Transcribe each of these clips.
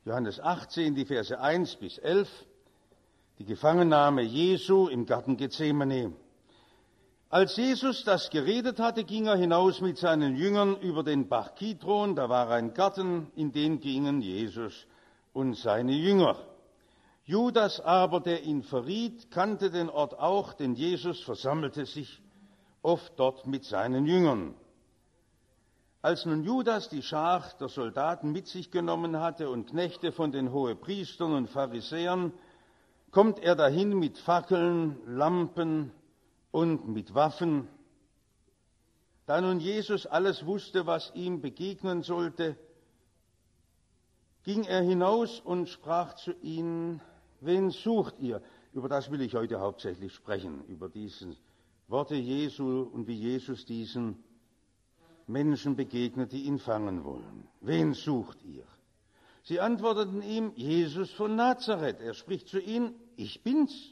Johannes 18, die Verse 1 bis 11, die Gefangennahme Jesu im Garten Gethsemane. Als Jesus das geredet hatte, ging er hinaus mit seinen Jüngern über den Bach Kidron. Da war ein Garten, in den gingen Jesus und seine Jünger. Judas aber, der ihn verriet, kannte den Ort auch, denn Jesus versammelte sich oft dort mit seinen Jüngern. Als nun Judas die Schar der Soldaten mit sich genommen hatte und Knechte von den Hohepriestern und Pharisäern, kommt er dahin mit Fackeln, Lampen und mit Waffen. Da nun Jesus alles wusste, was ihm begegnen sollte, ging er hinaus und sprach zu ihnen: Wen sucht ihr? Über das will ich heute hauptsächlich sprechen, über diese Worte Jesu und wie Jesus diesen Menschen begegnet, die ihn fangen wollen. Wen sucht ihr? Sie antworteten ihm: Jesus von Nazareth. Er spricht zu ihnen: Ich bin's.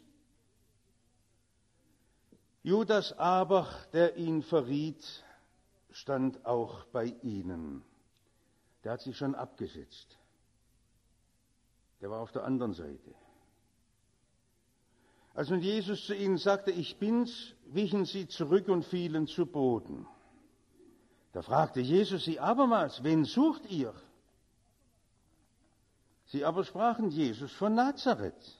Judas aber, der ihn verriet, stand auch bei ihnen. Der hat sich schon abgesetzt. Der war auf der anderen Seite. Als nun Jesus zu ihnen sagte: Ich bin's, wichen sie zurück und fielen zu Boden. Da fragte Jesus sie abermals: Wen sucht ihr? Sie aber sprachen: Jesus von Nazareth.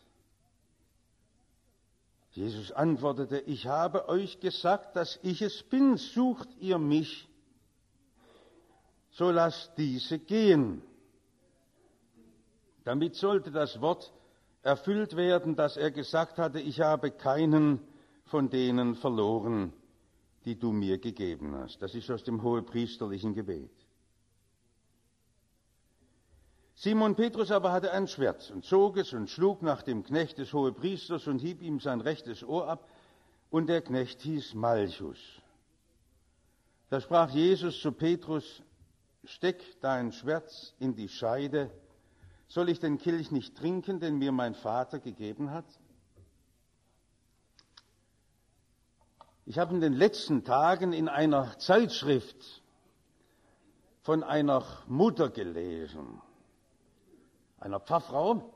Jesus antwortete: Ich habe euch gesagt, dass ich es bin. Sucht ihr mich, so lasst diese gehen. Damit sollte das Wort erfüllt werden, das er gesagt hatte: Ich habe keinen von denen verloren, die du mir gegeben hast. Das ist aus dem hohepriesterlichen Gebet. Simon Petrus aber hatte ein Schwert und zog es und schlug nach dem Knecht des Hohepriesters und hieb ihm sein rechtes Ohr ab, und der Knecht hieß Malchus. Da sprach Jesus zu Petrus: Steck dein Schwert in die Scheide. Soll ich den Kelch nicht trinken, den mir mein Vater gegeben hat? Ich habe in den letzten Tagen in einer Zeitschrift von einer Mutter gelesen, einer Pfarrfrau,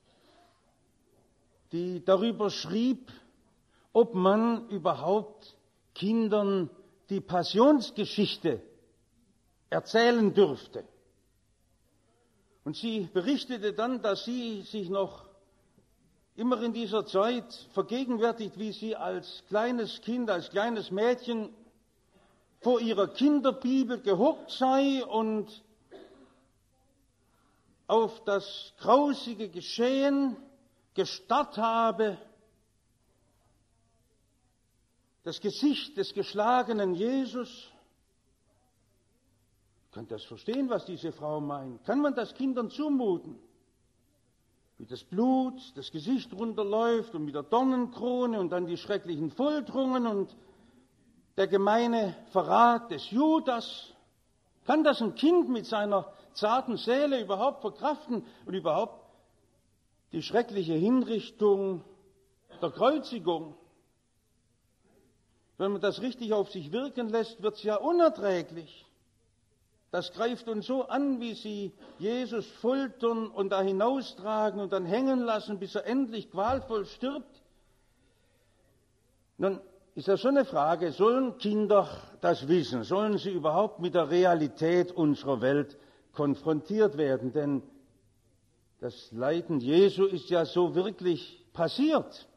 die darüber schrieb, ob man überhaupt Kindern die Passionsgeschichte erzählen dürfte. Und sie berichtete dann, dass sie sich noch immer in dieser Zeit vergegenwärtigt, wie sie als kleines Kind, als kleines Mädchen vor ihrer Kinderbibel gehockt sei und auf das grausige Geschehen gestarrt habe, das Gesicht des geschlagenen Jesus. Ich kann das verstehen, was diese Frau meint. Kann man das Kindern zumuten? Wie das Blut, das Gesicht runterläuft und mit der Dornenkrone und dann die schrecklichen Folterungen und der gemeine Verrat des Judas. Kann das ein Kind mit seiner zarten Seele überhaupt verkraften und überhaupt die schreckliche Hinrichtung der Kreuzigung? Wenn man das richtig auf sich wirken lässt, wird es ja unerträglich. Das greift uns so an, wie sie Jesus foltern und da hinaustragen und dann hängen lassen, bis er endlich qualvoll stirbt. Nun ist ja schon eine Frage: Sollen Kinder das wissen? Sollen sie überhaupt mit der Realität unserer Welt konfrontiert werden? Denn das Leiden Jesu ist ja so wirklich passiert.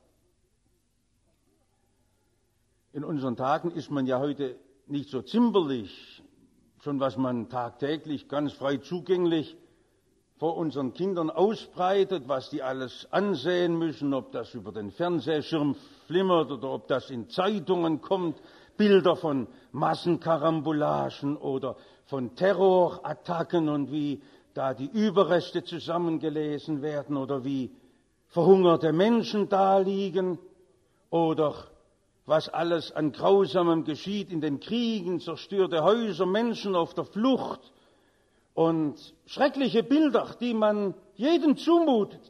In unseren Tagen ist man ja heute nicht so zimperlich, schon was man tagtäglich ganz frei zugänglich vor unseren Kindern ausbreitet, was die alles ansehen müssen, ob das über den Fernsehschirm flimmert oder ob das in Zeitungen kommt, Bilder von Massenkarambolagen oder von Terrorattacken und wie da die Überreste zusammengelesen werden oder wie verhungerte Menschen daliegen oder was alles an Grausamem geschieht in den Kriegen, zerstörte Häuser, Menschen auf der Flucht und schreckliche Bilder, die man jedem zumutet.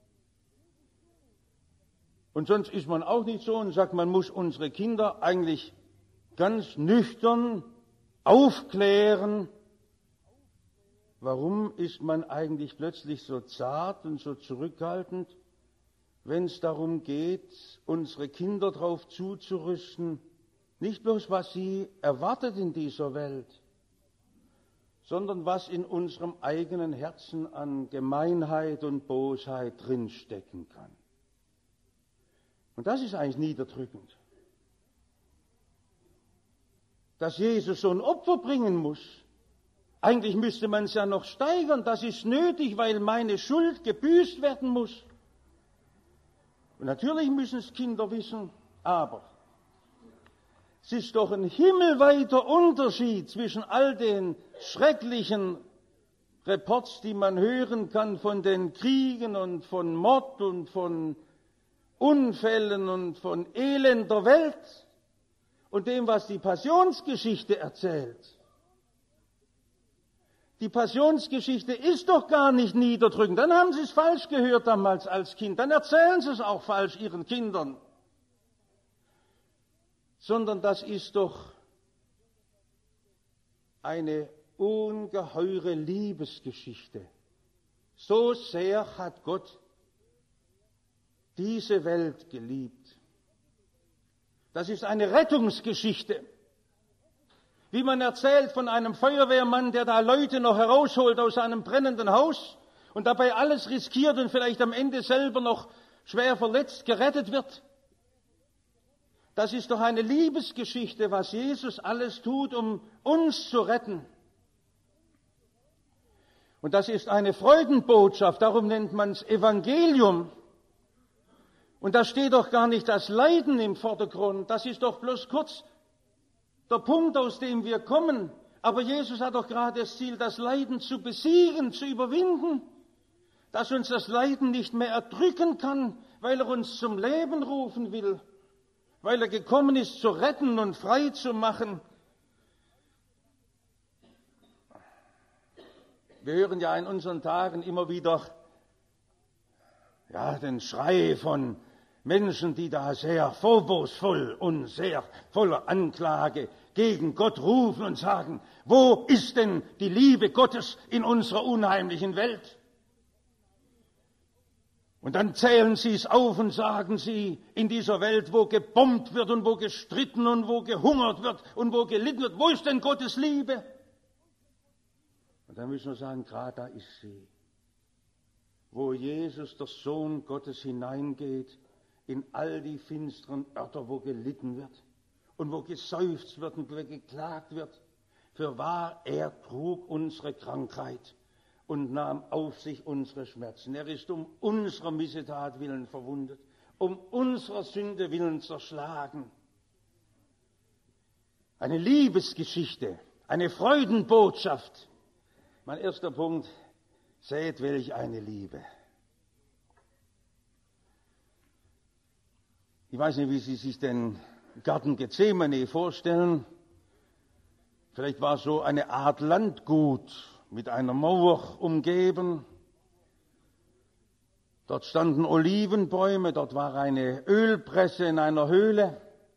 Und sonst ist man auch nicht so und sagt, man muss unsere Kinder eigentlich ganz nüchtern aufklären, warum ist man eigentlich plötzlich so zart und so zurückhaltend, wenn es darum geht, unsere Kinder darauf zuzurüsten, nicht bloß was sie erwartet in dieser Welt, sondern was in unserem eigenen Herzen an Gemeinheit und Bosheit drinstecken kann. Und das ist eigentlich niederdrückend. Dass Jesus so ein Opfer bringen muss, eigentlich müsste man es ja noch steigern, das ist nötig, weil meine Schuld gebüßt werden muss. Und natürlich müssen es Kinder wissen, aber es ist doch ein himmelweiter Unterschied zwischen all den schrecklichen Reports, die man hören kann von den Kriegen und von Mord und von Unfällen und von Elend der Welt und dem, was die Passionsgeschichte erzählt. Die Passionsgeschichte ist doch gar nicht niederdrückend. Dann haben Sie es falsch gehört damals als Kind. Dann erzählen Sie es auch falsch Ihren Kindern. Sondern das ist doch eine ungeheure Liebesgeschichte. So sehr hat Gott diese Welt geliebt. Das ist eine Rettungsgeschichte. Wie man erzählt von einem Feuerwehrmann, der da Leute noch herausholt aus einem brennenden Haus und dabei alles riskiert und vielleicht am Ende selber noch schwer verletzt gerettet wird. Das ist doch eine Liebesgeschichte, was Jesus alles tut, um uns zu retten. Und das ist eine Freudenbotschaft, darum nennt man es Evangelium. Und da steht doch gar nicht das Leiden im Vordergrund, das ist doch bloß kurz der Punkt, aus dem wir kommen. Aber Jesus hat doch gerade das Ziel, das Leiden zu besiegen, zu überwinden, dass uns das Leiden nicht mehr erdrücken kann, weil er uns zum Leben rufen will, weil er gekommen ist, zu retten und frei zu machen. Wir hören ja in unseren Tagen immer wieder den Schrei von Menschen, die da sehr vorwurfsvoll und sehr voller Anklage gegen Gott rufen und sagen, wo ist denn die Liebe Gottes in unserer unheimlichen Welt? Und dann zählen sie es auf und sagen sie, in dieser Welt, wo gebombt wird und wo gestritten und wo gehungert wird und wo gelitten wird, wo ist denn Gottes Liebe? Und dann müssen wir sagen, gerade da ist sie. Wo Jesus, der Sohn Gottes, hineingeht, in all die finsteren Örter, wo gelitten wird und wo geseufzt wird und wo geklagt wird. Fürwahr, er trug unsere Krankheit und nahm auf sich unsere Schmerzen. Er ist um unserer Missetat willen verwundet, um unserer Sünde willen zerschlagen. Eine Liebesgeschichte, eine Freudenbotschaft. Mein erster Punkt, seht, welch eine Liebe. Ich weiß nicht, wie Sie sich den Garten Gethsemane vorstellen. Vielleicht war es so eine Art Landgut mit einer Mauer umgeben. Dort standen Olivenbäume, dort war eine Ölpresse in einer Höhle.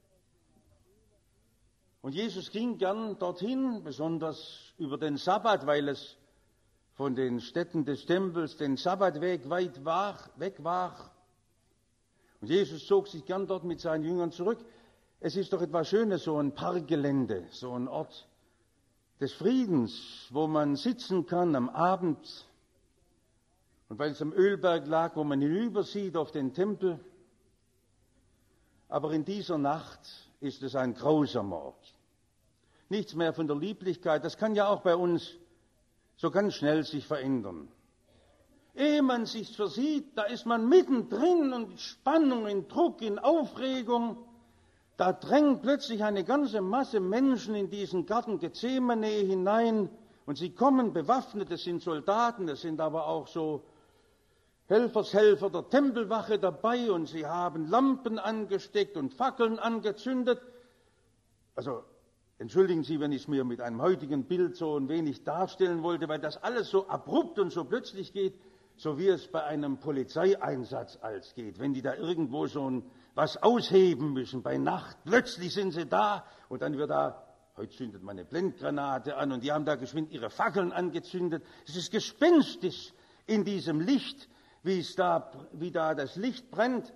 Und Jesus ging gern dorthin, besonders über den Sabbat, weil es von den Stätten des Tempels den Sabbatweg weit weg war. Und Jesus zog sich gern dort mit seinen Jüngern zurück. Es ist doch etwas Schönes, so ein Parkgelände, so ein Ort des Friedens, wo man sitzen kann am Abend. Und weil es am Ölberg lag, wo man hinübersieht auf den Tempel. Aber in dieser Nacht ist es ein grausamer Ort. Nichts mehr von der Lieblichkeit. Das kann ja auch bei uns so ganz schnell sich verändern. Ehe man sich's versieht, da ist man mittendrin und in Spannung, in Druck, in Aufregung. Da drängt plötzlich eine ganze Masse Menschen in diesen Garten Gethsemane hinein und sie kommen bewaffnet, es sind Soldaten, es sind aber auch so Helfer der Tempelwache dabei und sie haben Lampen angesteckt und Fackeln angezündet. Also, entschuldigen Sie, wenn ich es mir mit einem heutigen Bild so ein wenig darstellen wollte, weil das alles so abrupt und so plötzlich geht, so wie es bei einem Polizeieinsatz als geht. Wenn die da irgendwo was ausheben müssen bei Nacht, plötzlich sind sie da und dann wird da Heute zündet man eine Blendgranate an und die haben da geschwind ihre Fackeln angezündet. Es ist gespenstisch in diesem Licht, wie da das Licht brennt.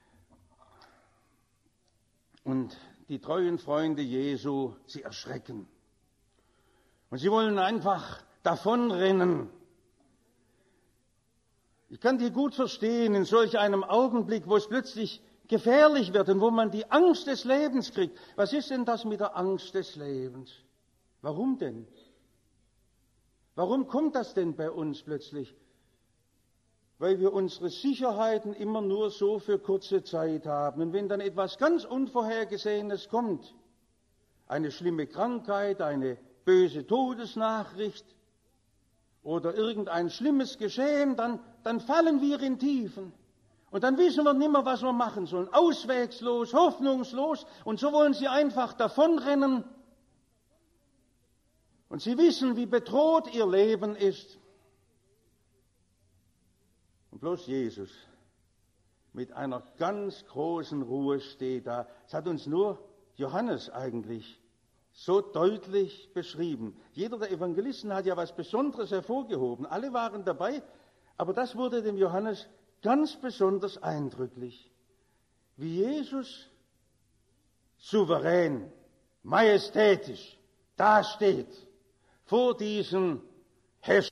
Und die treuen Freunde Jesu, sie erschrecken. Und sie wollen einfach davonrennen. Ich kann die gut verstehen in solch einem Augenblick, wo es plötzlich gefährlich wird und wo man die Angst des Lebens kriegt. Was ist denn das mit der Angst des Lebens? Warum denn? Warum kommt das denn bei uns plötzlich? Weil wir unsere Sicherheiten immer nur so für kurze Zeit haben. Und wenn dann etwas ganz Unvorhergesehenes kommt, eine schlimme Krankheit, eine böse Todesnachricht oder irgendein schlimmes Geschehen, dann fallen wir in Tiefen. Und dann wissen wir nicht mehr, was wir machen sollen. Auswegslos, hoffnungslos. Und so wollen sie einfach davonrennen. Und sie wissen, wie bedroht ihr Leben ist. Und bloß Jesus mit einer ganz großen Ruhe steht da. Das hat uns nur Johannes eigentlich so deutlich beschrieben. Jeder der Evangelisten hat ja was Besonderes hervorgehoben. Alle waren dabei, aber das wurde dem Johannes ganz besonders eindrücklich, wie Jesus souverän, majestätisch dasteht vor diesen Herrschern.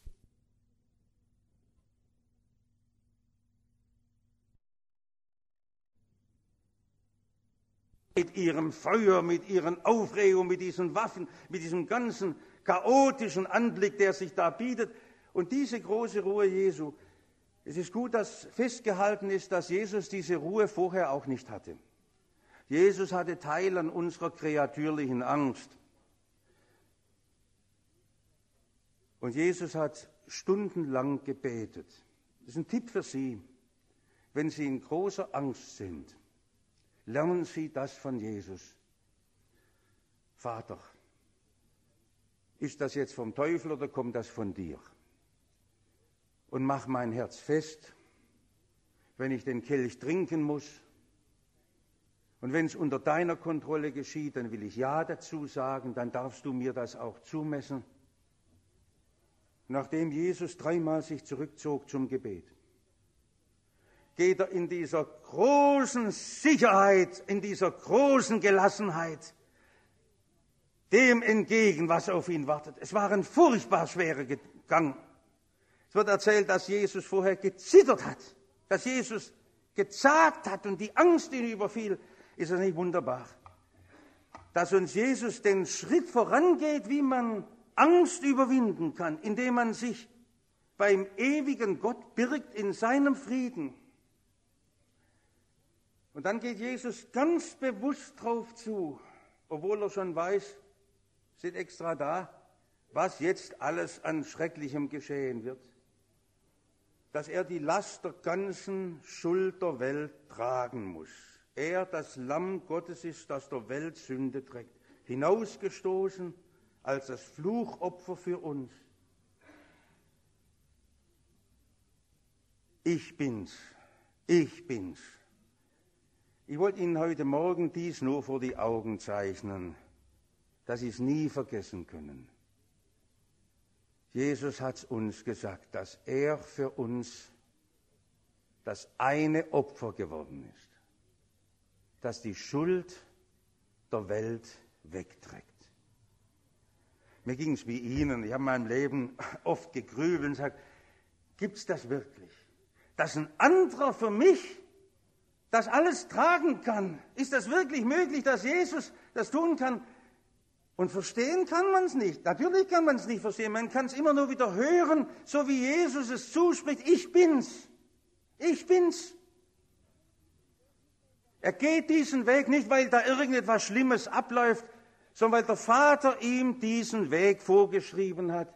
Mit ihrem Feuer, mit ihren Aufregungen, mit diesen Waffen, mit diesem ganzen chaotischen Anblick, der sich da bietet. Und diese große Ruhe Jesu, es ist gut, dass festgehalten ist, dass Jesus diese Ruhe vorher auch nicht hatte. Jesus hatte Teil an unserer kreatürlichen Angst. Und Jesus hat stundenlang gebetet. Das ist ein Tipp für Sie. Wenn Sie in großer Angst sind, lernen Sie das von Jesus. Vater, ist das jetzt vom Teufel oder kommt das von dir? Und mach mein Herz fest, wenn ich den Kelch trinken muss. Und wenn es unter deiner Kontrolle geschieht, dann will ich Ja dazu sagen, dann darfst du mir das auch zumessen. Nachdem Jesus dreimal sich zurückzog zum Gebet, geht er in dieser großen Sicherheit, in dieser großen Gelassenheit dem entgegen, was auf ihn wartet. Es war ein furchtbar schwerer Gang. Es wird erzählt, dass Jesus vorher gezittert hat, dass Jesus gezagt hat und die Angst ihn überfiel. Ist das nicht wunderbar? Dass uns Jesus den Schritt vorangeht, wie man Angst überwinden kann, indem man sich beim ewigen Gott birgt in seinem Frieden. Und dann geht Jesus ganz bewusst drauf zu, obwohl er schon weiß, sind extra da, was jetzt alles an Schrecklichem geschehen wird. Dass er die Last der ganzen Schuld der Welt tragen muss. Er, das Lamm Gottes ist, das der Welt Sünde trägt, hinausgestoßen als das Fluchopfer für uns. Ich bin's, ich bin's. Ich wollte Ihnen heute Morgen dies nur vor die Augen zeichnen, dass Sie es nie vergessen können. Jesus hat uns gesagt, dass er für uns das eine Opfer geworden ist, das die Schuld der Welt wegträgt. Mir ging es wie Ihnen. Ich habe in meinem Leben oft gegrübelt und gesagt, gibt es das wirklich? Dass ein anderer für mich das alles tragen kann? Ist das wirklich möglich, dass Jesus das tun kann? Und verstehen kann man es nicht. Natürlich kann man es nicht verstehen. Man kann es immer nur wieder hören, so wie Jesus es zuspricht. Ich bin's. Ich bin's. Er geht diesen Weg nicht, weil da irgendetwas Schlimmes abläuft, sondern weil der Vater ihm diesen Weg vorgeschrieben hat.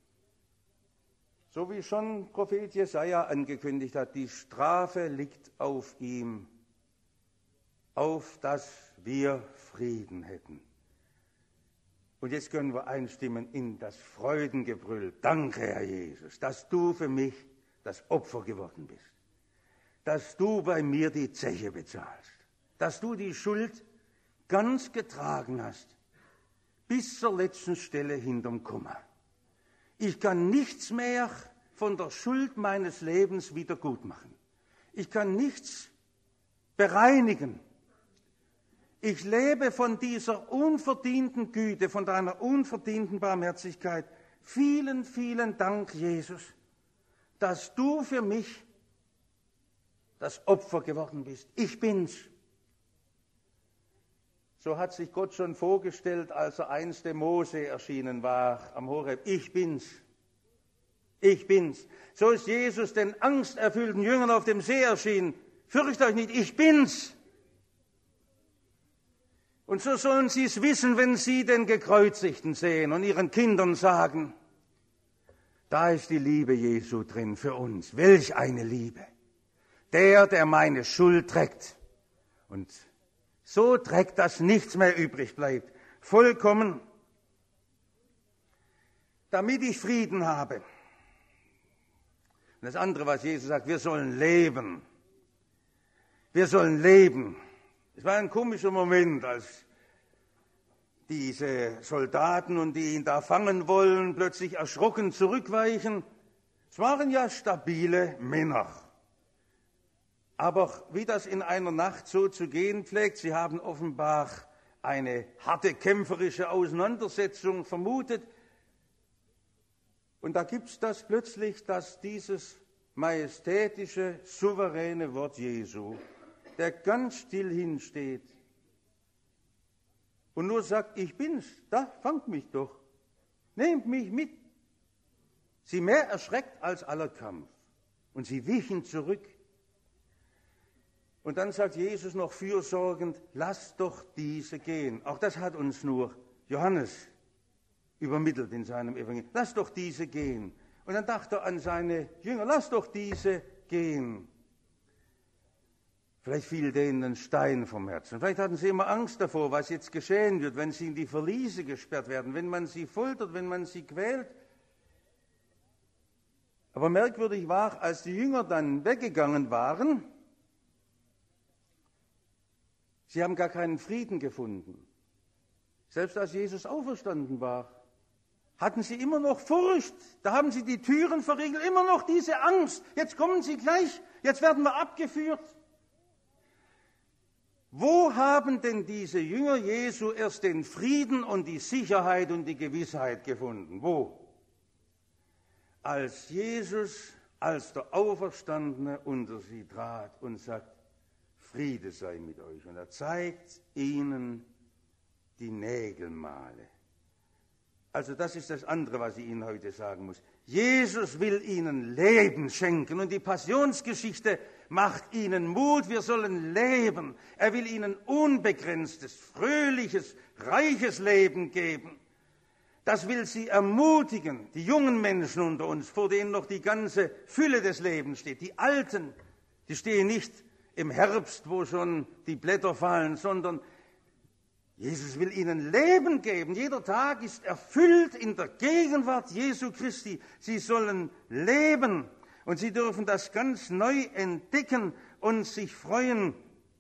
So wie schon Prophet Jesaja angekündigt hat, die Strafe liegt auf ihm, auf dass wir Frieden hätten. Und jetzt können wir einstimmen in das Freudengebrüll. Danke, Herr Jesus, dass du für mich das Opfer geworden bist. Dass du bei mir die Zeche bezahlst. Dass du die Schuld ganz getragen hast. bis zur letzten Stelle hinterm Komma. Ich kann nichts mehr von der Schuld meines Lebens wieder gut machen. Ich kann nichts bereinigen. Ich lebe von dieser unverdienten Güte, von deiner unverdienten Barmherzigkeit. Vielen, vielen Dank, Jesus, dass du für mich das Opfer geworden bist. Ich bin's. So hat sich Gott schon vorgestellt, als er einst dem Mose erschienen war am Horeb. Ich bin's. Ich bin's. So ist Jesus den angsterfüllten Jüngern auf dem See erschienen. Fürchtet euch nicht, ich bin's. Und so sollen sie es wissen, wenn sie den Gekreuzigten sehen und ihren Kindern sagen, da ist die Liebe Jesu drin für uns. Welch eine Liebe. Der meine Schuld trägt. Und so trägt, dass nichts mehr übrig bleibt. Vollkommen, damit ich Frieden habe. Und das andere, was Jesus sagt, wir sollen leben. Wir sollen leben. Es war ein komischer Moment, als diese Soldaten und die ihn da fangen wollen, plötzlich erschrocken zurückweichen. Es waren ja stabile Männer. Aber wie das in einer Nacht so zu gehen pflegt, sie haben offenbar eine harte kämpferische Auseinandersetzung vermutet. Und da gibt es das plötzlich, dass dieses majestätische, souveräne Wort Jesu, der ganz still hinsteht und nur sagt, ich bin's, da, fangt mich doch, nehmt mich mit. Sie mehr erschreckt als aller Kampf und sie wichen zurück. Und dann sagt Jesus noch fürsorgend, lasst doch diese gehen. Auch das hat uns nur Johannes übermittelt in seinem Evangelium. Lasst doch diese gehen. Und dann dachte er an seine Jünger, lasst doch diese gehen. Vielleicht fiel denen ein Stein vom Herzen. Vielleicht hatten sie immer Angst davor, was jetzt geschehen wird, wenn sie in die Verliese gesperrt werden, wenn man sie foltert, wenn man sie quält. Aber merkwürdig war, als die Jünger dann weggegangen waren, sie haben gar keinen Frieden gefunden. Selbst als Jesus auferstanden war, hatten sie immer noch Furcht. Da haben sie die Türen verriegelt, immer noch diese Angst. Jetzt kommen sie gleich, jetzt werden wir abgeführt. Wo haben denn diese Jünger Jesu erst den Frieden und die Sicherheit und die Gewissheit gefunden? Wo? Als Jesus, als der Auferstandene unter sie trat und sagt, Friede sei mit euch. Und er zeigt ihnen die Nägelmale. Also das ist das andere, was ich Ihnen heute sagen muss. Jesus will ihnen Leben schenken und die Passionsgeschichte macht ihnen Mut. Wir sollen leben. Er will ihnen unbegrenztes, fröhliches, reiches Leben geben. Das will sie ermutigen, die jungen Menschen unter uns, vor denen noch die ganze Fülle des Lebens steht. Die Alten, die stehen nicht im Herbst, wo schon die Blätter fallen, sondern Jesus will ihnen Leben geben. Jeder Tag ist erfüllt in der Gegenwart Jesu Christi. Sie sollen leben und sie dürfen das ganz neu entdecken und sich freuen.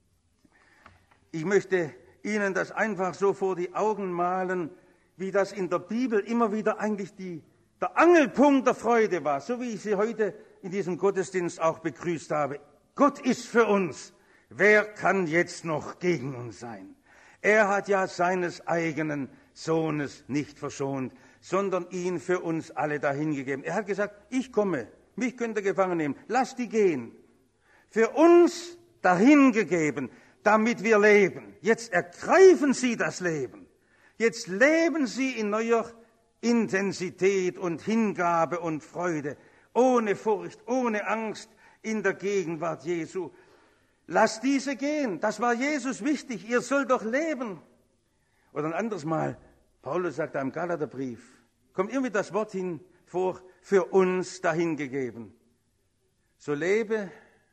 Ich möchte Ihnen das einfach so vor die Augen malen, wie das in der Bibel immer wieder eigentlich der Angelpunkt der Freude war, so wie ich Sie heute in diesem Gottesdienst auch begrüßt habe. Gott ist für uns. Wer kann jetzt noch gegen uns sein? Er hat ja seines eigenen Sohnes nicht verschont, sondern ihn für uns alle dahingegeben. Er hat gesagt, ich komme, mich könnt ihr gefangen nehmen, lasst die gehen. Für uns dahingegeben, damit wir leben. Jetzt ergreifen Sie das Leben. Jetzt leben Sie in neuer Intensität und Hingabe und Freude, ohne Furcht, ohne Angst in der Gegenwart Jesu. Lasst diese gehen. Das war Jesus wichtig. Ihr sollt doch leben. Oder ein anderes Mal, Paulus sagt da im Galaterbrief, kommt irgendwie das Wort hin vor, für uns dahingegeben. So lebe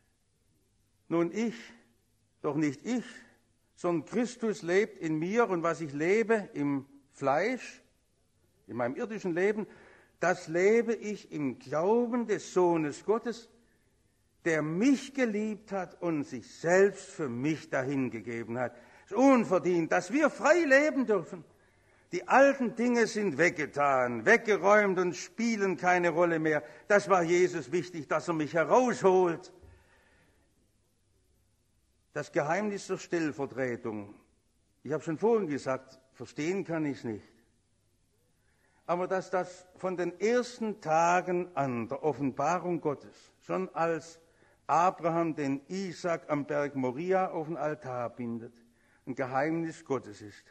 nun ich, doch nicht ich, sondern Christus lebt in mir und was ich lebe im Fleisch, in meinem irdischen Leben, das lebe ich im Glauben des Sohnes Gottes, der mich geliebt hat und sich selbst für mich dahingegeben hat. Es ist unverdient, dass wir frei leben dürfen, Die alten Dinge sind weggetan, weggeräumt und spielen keine Rolle mehr. Das war Jesus wichtig, dass er mich herausholt. Das Geheimnis der Stellvertretung. Ich habe schon vorhin gesagt, verstehen kann ich es nicht. Aber dass das von den ersten Tagen an der Offenbarung Gottes, schon als Abraham den Isaak am Berg Moria auf den Altar bindet, ein Geheimnis Gottes ist.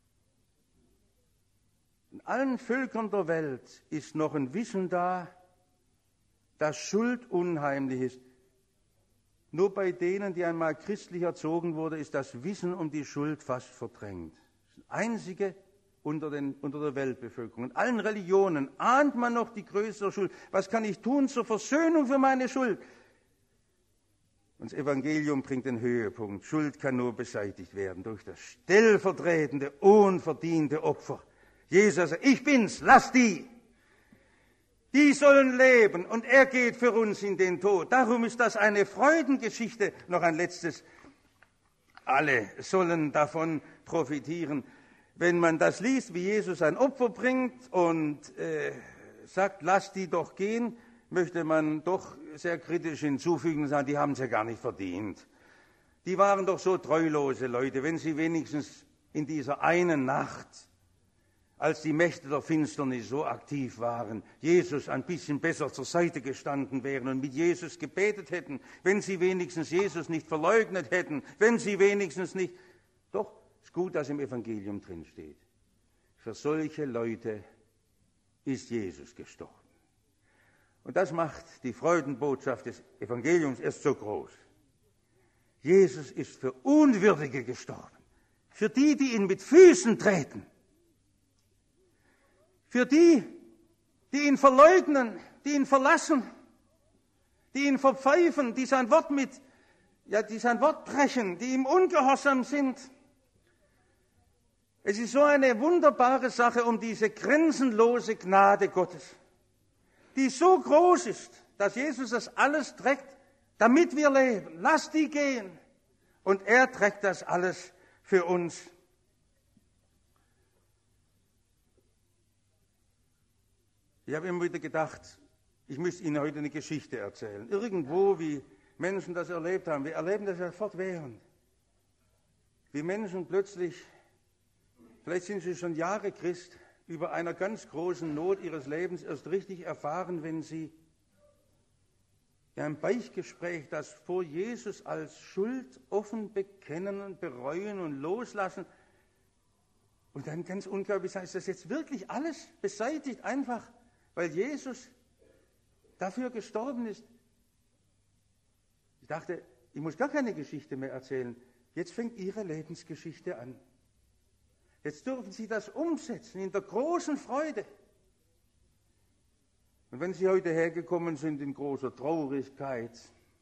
In allen Völkern der Welt ist noch ein Wissen da, dass Schuld unheimlich ist. Nur bei denen, die einmal christlich erzogen wurden, ist das Wissen um die Schuld fast verdrängt. Das einzige unter der Weltbevölkerung. In allen Religionen ahnt man noch die größere Schuld. Was kann ich tun zur Versöhnung für meine Schuld? Und das Evangelium bringt den Höhepunkt. Schuld kann nur beseitigt werden durch das stellvertretende, unverdiente Opfer. Jesus sagt, ich bin's, lass die. Die sollen leben und er geht für uns in den Tod. Darum ist das eine Freudengeschichte. Noch ein letztes. Alle sollen davon profitieren. Wenn man das liest, wie Jesus ein Opfer bringt und sagt, lass die doch gehen, möchte man doch sehr kritisch hinzufügen und sagen, die haben es ja gar nicht verdient. Die waren doch so treulose Leute, wenn sie wenigstens in dieser einen Nacht, als die Mächte der Finsternis so aktiv waren, Jesus ein bisschen besser zur Seite gestanden wären und mit Jesus gebetet hätten, wenn sie wenigstens Jesus nicht verleugnet hätten, wenn sie wenigstens nicht... Doch, es ist gut, dass im Evangelium drin steht. Für solche Leute ist Jesus gestorben. Und das macht die Freudenbotschaft des Evangeliums erst so groß. Jesus ist für Unwürdige gestorben, für die, die ihn mit Füßen treten. Für die, die ihn verleugnen, die ihn verlassen, die ihn verpfeifen, die sein Wort brechen, die ihm ungehorsam sind. Es ist so eine wunderbare Sache um diese grenzenlose Gnade Gottes, die so groß ist, dass Jesus das alles trägt, damit wir leben. Lass die gehen. Und er trägt das alles für uns. Ich habe immer wieder gedacht, ich müsste Ihnen heute eine Geschichte erzählen. Irgendwo, wie Menschen das erlebt haben. Wir erleben das ja fortwährend. Wie Menschen plötzlich, vielleicht sind sie schon Jahre Christ, über einer ganz großen Not ihres Lebens erst richtig erfahren, wenn sie in einem Beichtgespräch das vor Jesus als Schuld offen bekennen und bereuen und loslassen. Und dann ganz unglaublich sagen, ist das jetzt wirklich alles beseitigt, einfach weil Jesus dafür gestorben ist. Ich dachte, ich muss gar keine Geschichte mehr erzählen. Jetzt fängt Ihre Lebensgeschichte an. Jetzt dürfen Sie das umsetzen in der großen Freude. Und wenn Sie heute hergekommen sind in großer Traurigkeit,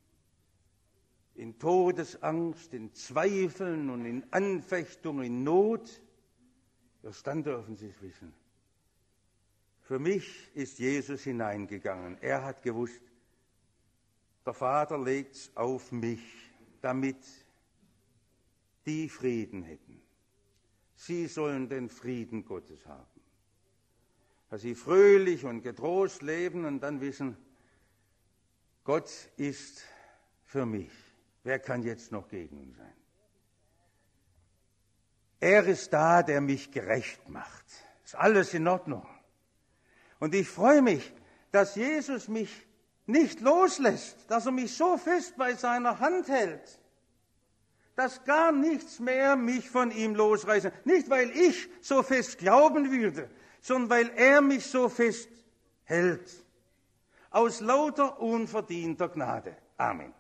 in Todesangst, in Zweifeln und in Anfechtung, in Not, erst dann dürfen Sie es wissen. Für mich ist Jesus hineingegangen. Er hat gewusst, der Vater legt es auf mich, damit die Frieden hätten. Sie sollen den Frieden Gottes haben. Dass sie fröhlich und getrost leben und dann wissen, Gott ist für mich. Wer kann jetzt noch gegen ihn sein? Er ist da, der mich gerecht macht. Ist alles in Ordnung. Und ich freue mich, dass Jesus mich nicht loslässt, dass er mich so fest bei seiner Hand hält, dass gar nichts mehr mich von ihm losreißt. Nicht, weil ich so fest glauben würde, sondern weil er mich so fest hält. Aus lauter unverdienter Gnade. Amen.